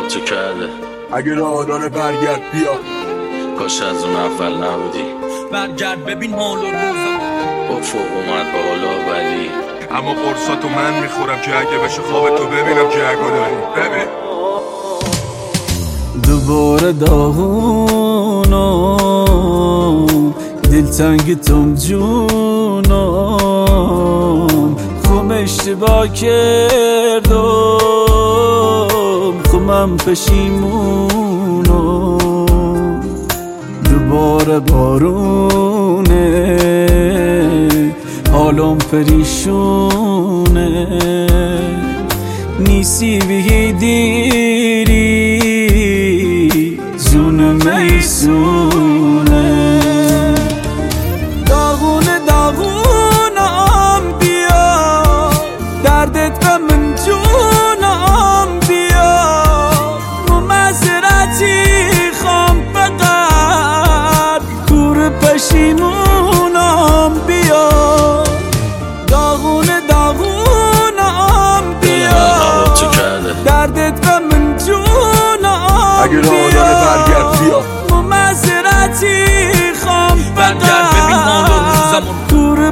تو کرده. اگه راه داره برگرد بیا، کاش از اون اول نبودی. برگرد ببین حال و روزا افق اومد بالا ولی اما قرصاتو من میخورم که اگه بشه خوابتو ببینم که اگه داری ببین دوباره داغونم، دلتنگتم جونم، خم اشتباه کردم، خمم پشیمونم. دوباره بارونه، حالم پریشونه، نیستی بگی دیری جون میسونه. داغونه داغونم بیا، دردت به من جونم بیا، ممزرتی خام فقط کور پشیمونم بیا. داغونه داغونم بیا، دردت به من جونم اگه راه داره برگرد بیا، ممزرتی خام برگرد ببین حال و روزم دور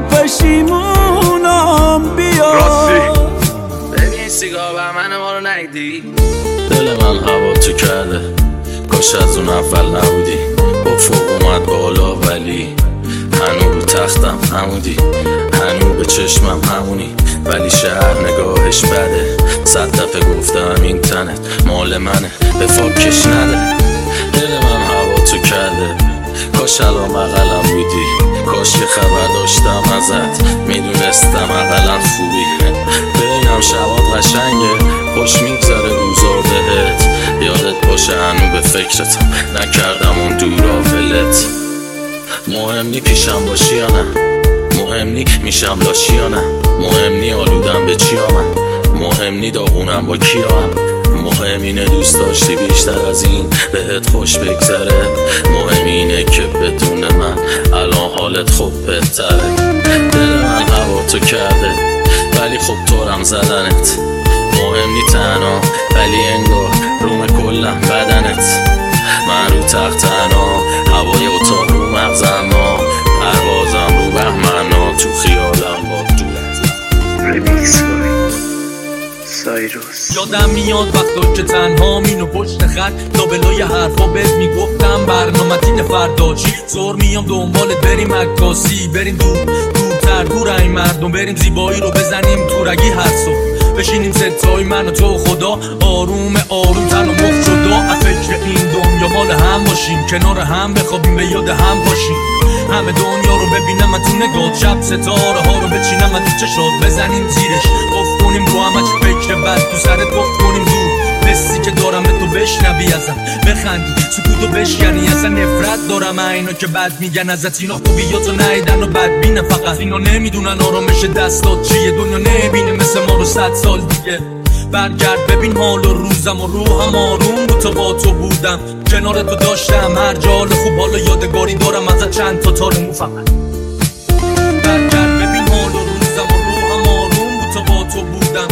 پشیمونم بیا. راستی ببین سیگار بر من ما رو نیدی. دل من هوا تو کرده، کاش از اون اول نبودی. افق اومد بالا ولی هنو رو تختم همودی، هنو به چشمم همونی، ولی شهر نگاهش بده. 100 دفعه گفتم این تنت مال منه، به فاکش نده. دل من هوا تو کرده، کاش الان بغلم بودی، کاش یه خبر داشتم ازت، میدونستم اقلن خوبی. ببینم شبات قشنگه، خوش میگذره روزا بهت، یادت باشه هنو به فکرتم نکردم اون دورا ولت. مهم نی پیشم باشی یا نه، مهم نی میشم لاشی یا نه، مهم نی آلودم به چی آمد، مهم نی داغونم با کی هم، مهم اینه دوست داشتی بیشتر از این بهت خوش بگذره، مهم اینه که بدون من الان حالت خوب بهتره. دل من هوا تو کرده ولی خب طورم زدنت، مهم نی تنها ولی انگار روم کلم بدنت. من رو تخت تنها، هوای اتاق رو مغزم ها، پروازم رو بهمنا، تو خیالم با دولت. ریمیکس بای سایروس. یادم میاد وقتا که تنها مینو پشت خط لابلای حرفا بهت میگفتم برنامه تین فردا چی. زور میام دنبالت بریم عکاسی، بریم دورتر دور این مردم، بریم زیبایی رو بزنیم تو رگی هر صبح، بشینیم ستای من و تو خدا، آروم آروم تن و مخ شدا، از فکر این دنیا مال هم باشیم، کنار هم بخوابیم، به یاد هم باشیم، همه دنیا رو ببینم من تو نگات، شب ستاره ها رو بچینم من تو چشات، بزنیم زیرش افت کنیم رو همه چی فکر بد تو سرت گفت کنیم دور، حسی که دارم به تو بشنوی ازم، بخندی سکوتو بشکنی، اصلا نفرت دارم اینا که بد میگن ازت، اینا خوبیاتو نیدن و بدبینه، فقط اینا نمیدونن آرامش دستات چیه، دنیا نبینه مثل ما رو 100 سال دیگه. برگرد ببین حال و روزم و روحم آروم بود تا با تو بودم، کنار تو داشتم هر جال خوب، حالا یادگاری دارم ازت چند تا تار مو فقط. برگرد ببین حال و روزم و روحم آروم بود تا با تو بودم.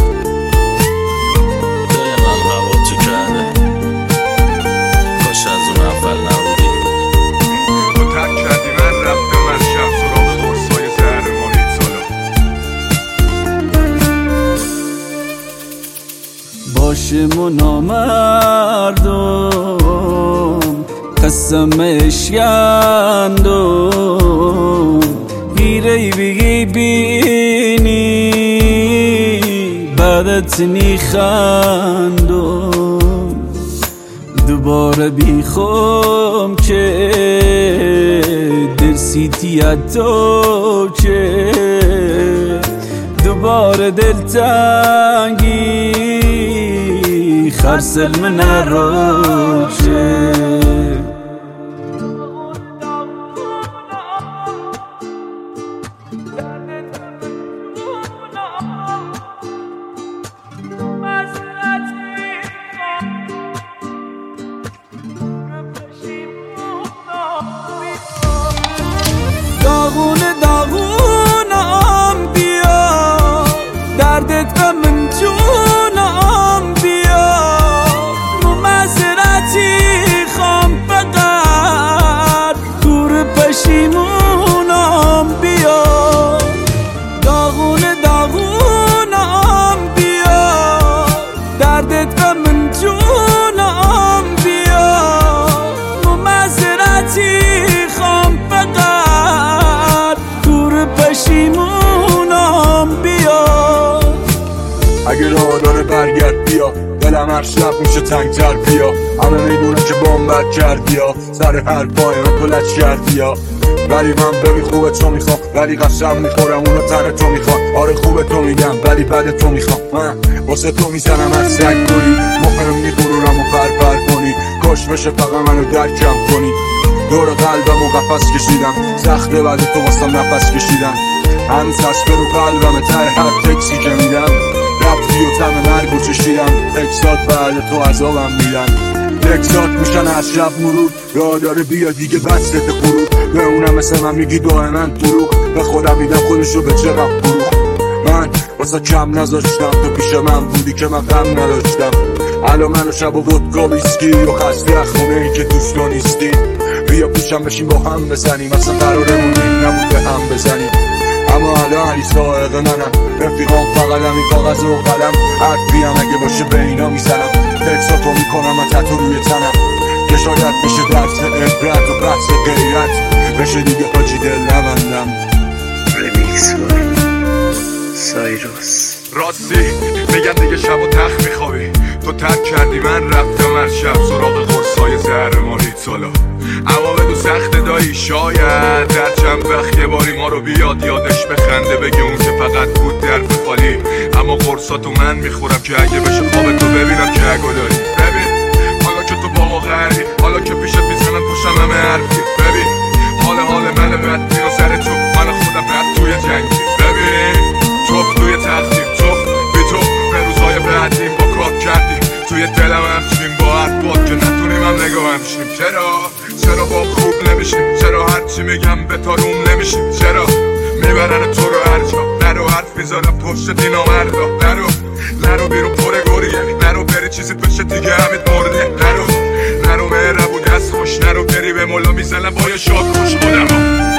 دل من هوا تو کرده، کاش از اون اول نبودی. تو تک کردی من رفتم از شب سراغ قرصای زهرمانی سالا. باشم و نامردم، قسم اشکندم، گیره بگی بینی بعدت نیخندم. دوباره بیخوام که درسیتی تو که دوباره دلتنگی خرسل من نروشه. داغونه داغونم بیا، دردت به من جونم بیا، اگه راه داره برگرد بیا، دلم هر شب میشه تنگتر بیا. همه میدونم که بامبت کردی ها، سر هر پای من تو لچ کردی ها. ولی من ببین خوبه تو میخوام، ولی قسم میخورم اونو تن تو میخوام. آره خوبه تو میگم ولی بد تو میخوام. من واسه تو میزنم از سگ کنی، مفهمی غرورم و پر کنی. کاش بشه فقط منو درکم کنی. دور قلبم و قفس کشیدم، سخته بعد تو واسم نفس کشیدم. هنوز هست رو قلبم ته هر تکسی که میدم. رفتی و تم مرگو چشیدم، تکسات بعد تو عذابم میدن. تکسات میشن از شب مرور، راه داره بیا دیگه بستت غرور. به اونم مثل من میگی دائما دروغ، به خودم میدم خودشو به چقدر فروخ. من واسه کم نذاشتم، تو پیش من بودی که من غم نداشتم. الان منو شب و ودکا ویسکی و خسته اخونه ای که دوست نیستی. بیا پیشم بشین با هم بزنیم، اصلا قرارمون این نبود به هم بزنیم. اما الان علی سائق منم، رفیقام فقط همین کاغذ و قلم. حرفیم اگه باشه به اینا میزنم، تکساتو میکنم من تتو روی تنم. که شاید بشه درس عبرت و بحث غیرت، بشه دیگه حاجی دل نبندم. رمیکس بای سایروس. راستی میگن دیگه شب و تخت میخوابی، تو ترک کردی من رفتم هر شب سراغ قرصای زهرمالیت سالا. اما بدو سخت دایی شاید در چند وقت یه باری ما رو بیاد یادش بخنده، بگه اون که فقط بود درف خالی. اما قرصاتو من میخورم که اگه بشه خواب تو ببینم که اگه داری. ببین حالا که تو با ما غری، حالا که پیشت میزنن پشتم همه حرفی. ببین حال من بد میرو سر تو، من خودم رد توی جنگی. ببین توف توی تقدیم، توف بی تو به روزهای بعدیم با کار کردیم. توی دلم همچنین با هر باد که نتونیم هم نگاه همشیم. چرا با خوب نمیشیم؟ چرا هرچی میگم به تاروم نمیشیم؟ چرا میبرن تو رو هر جا؟ نرو حرف میذارم پشت دینا مردا. نرو بیرون پر گوریه، نرو بری چیزی بشه دیگه همید مرده. نرو مهربونی از خوش، نرو بری به مولا میزنم با یه شاد خوش خودم.